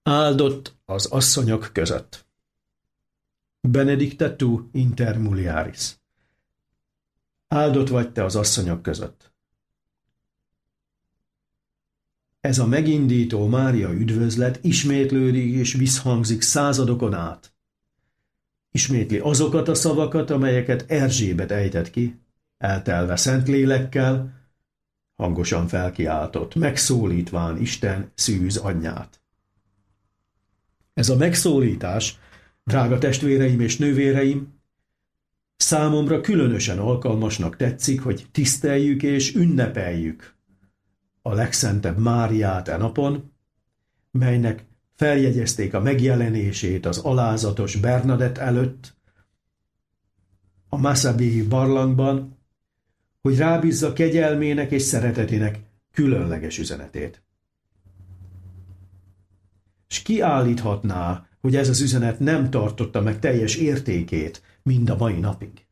Áldott az asszonyok között. Benedicta tu inter mulieris. Áldott vagy te az asszonyok között. Ez a megindító Mária üdvözlet ismétlődik és visszhangzik századokon át. Ismétli azokat a szavakat, amelyeket Erzsébet ejtett ki, eltelve Szentlélekkel, hangosan felkiáltott, megszólítván Isten szűz anyját. Ez a megszólítás, drága testvéreim és nővéreim, számomra különösen alkalmasnak tetszik, hogy tiszteljük és ünnepeljük a legszentebb Máriát e napon, melynek feljegyezték a megjelenését az alázatos Bernadett előtt, a Massabéi barlangban, hogy rábízza kegyelmének és szeretetének különleges üzenetét. S ki állíthatná, hogy ez az üzenet nem tartotta meg teljes értékét mind a mai napig?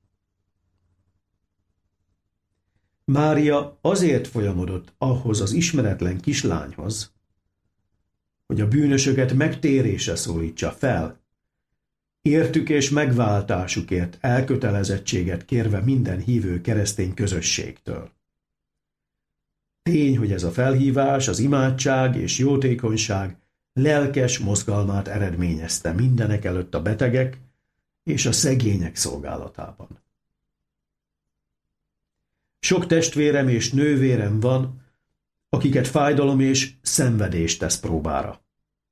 Mária azért folyamodott ahhoz az ismeretlen kislányhoz, hogy a bűnösöket megtérésre szólítsa fel, értük és megváltásukért elkötelezettséget kérve minden hívő keresztény közösségtől. Tény, hogy ez a felhívás, az imádság és jótékonyság lelkes mozgalmát eredményezte mindenek előtt a betegek és a szegények szolgálatában. Sok testvérem és nővérem van, akiket fájdalom és szenvedés tesz próbára.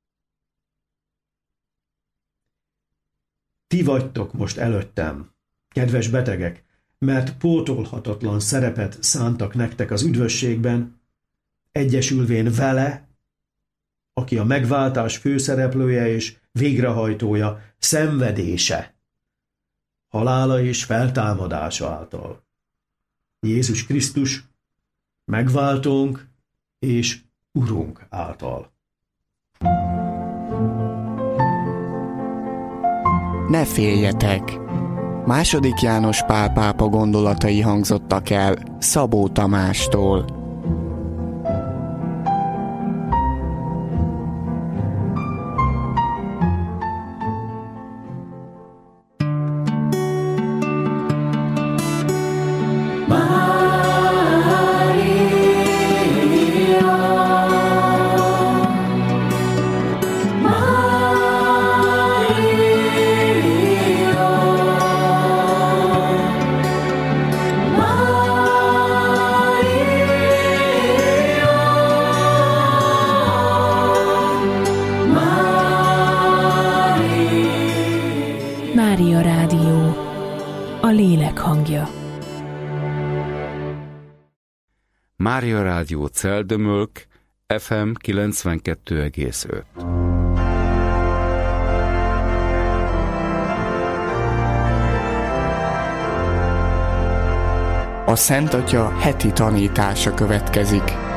Ti vagytok most előttem, kedves betegek, mert pótolhatatlan szerepet szántak nektek az üdvösségben, egyesülvén vele, aki a megváltás főszereplője és végrehajtója, szenvedése, halála és feltámadása által. Jézus Krisztus, megváltónk és Urunk által. Ne féljetek! II. János Pál pápa gondolatai hangzottak el Szabó Tamástól. Mária Rádió, a lélek hangja. Mária Rádió Celdömölk, FM 92,5. A Szent Atya heti tanítása következik.